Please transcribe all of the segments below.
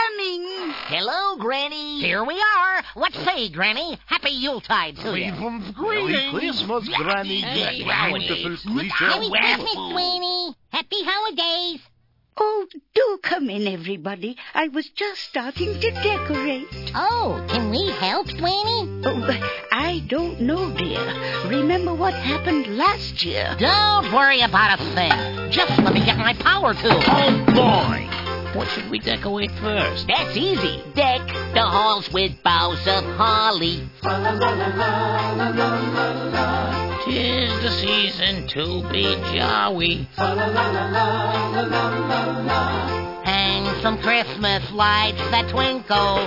coming. Hello, Granny. Here we are. What say, Granny? Happy Yuletide to you. Merry Christmas, Granny. Hey, You Granny. beautiful creature. Merry Christmas, Granny. Happy holidays. Oh, do come in, everybody. I was just starting to decorate. Oh, can we help, Granny? Oh, I don't know, dear. Remember what happened last year? Don't worry about a thing. Just let me get my power tool. Oh, boy. What should we decorate first? That's easy. Deck the halls with boughs of holly. 'Tis the season to be jolly. Hang some Christmas lights that twinkle.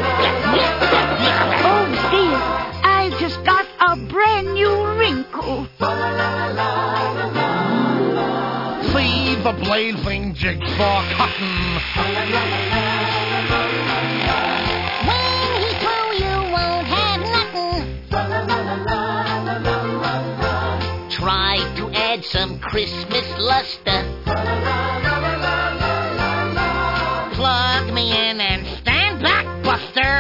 Oh, dear. I just got a brand new wrinkle. See the blazing jigsaw cotton. When he's through, you won't have nothing. Try to add some Christmas luster. Plug me in and stand back, Buster.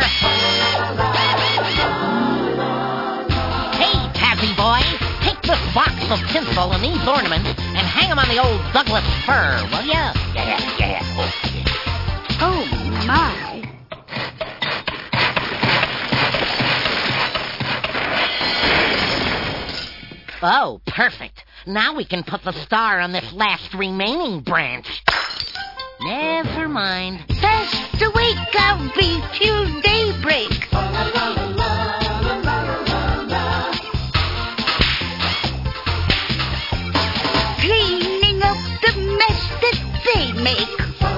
Hey, Tazzy boy, take this box of tinsel and these ornaments and hang them on the old Douglas fir, will ya? Yeah. Oh, my. Oh, perfect. Now we can put the star on this last remaining branch. Never mind. Fast awake I'll be till daybreak. Cleaning up the mess that they make.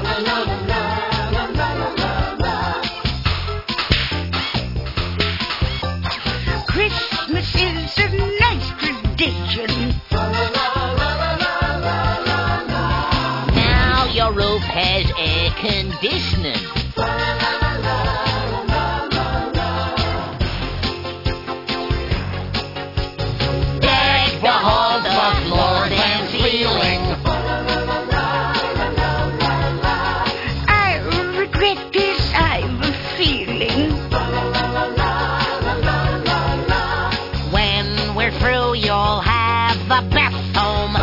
Christmas is a nice tradition. Now your roof has air conditioning. Deck the halls of floor and ceiling. I regret this, I've a feeling. When we're through, you'll have the best home.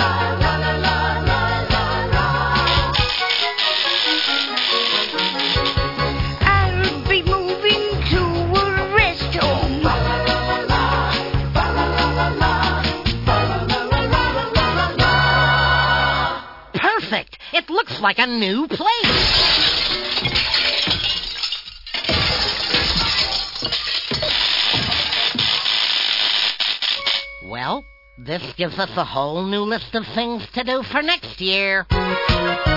I'll be moving to a rest home. Perfect. It looks like a new place. Well, this gives us a whole new list of things to do for next year.